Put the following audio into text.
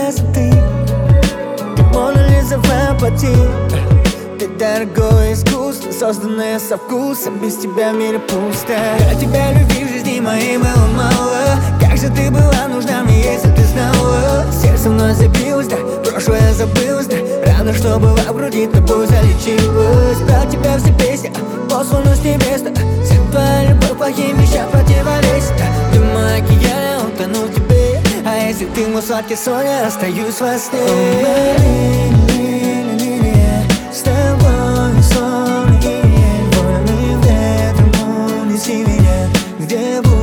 красоты. Ты Мона Лиза воплоти. Ты дорогое искусство, созданное со вкусом. Без тебя в мире пусто. Я тебя любви в жизни моей было мало. Как же ты была нужна мне, если ты знала. Сердце вновь забилось, да, прошлое забылось, да. Рано, что была в груди, тобой залечилась. Про тебя все песни, посланы с небес, да. Вся твоя любовь плохим вещам противовесит, да. Ты мой океан, я утону в тебе. А если ты мой сладкий сон, я остаюсь во сне. С тобой словно июнь, вольным ветром унеси меня, где буду.